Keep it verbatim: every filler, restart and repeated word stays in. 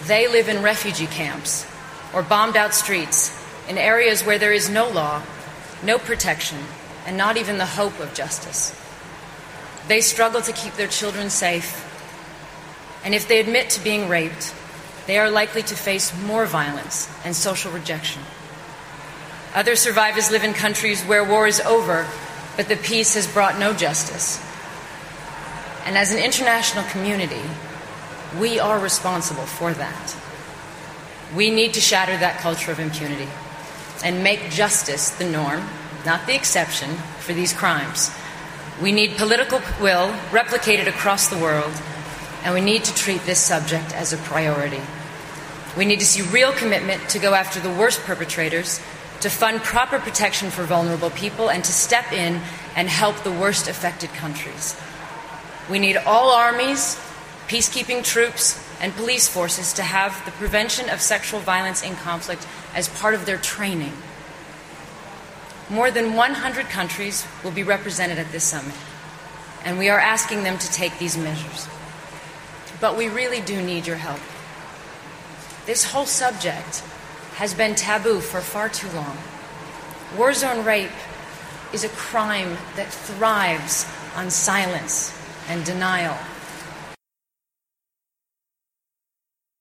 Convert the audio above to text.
They live in refugee camps or bombed out streets in areas where there is no law, no protection, and not even the hope of justice. They struggle to keep their children safe, and if they admit to being raped, they are likely to face more violence and social rejection. Other survivors live in countries where war is over, but the peace has brought no justice. And as an international community, we are responsible for that. We need to shatter that culture of impunity and make justice the norm, not the exception, for these crimes. We need political will replicated across the world, and we need to treat this subject as a priority. We need to see real commitment to go after the worst perpetrators, to fund proper protection for vulnerable people, and to step in and help the worst affected countries. We need all armies, peacekeeping troops, and police forces to have the prevention of sexual violence in conflict as part of their training. More than one hundred countries will be represented at this summit, and we are asking them to take these measures. But we really do need your help. This whole subject has been taboo for far too long. War zone rape is a crime that thrives on silence and denial.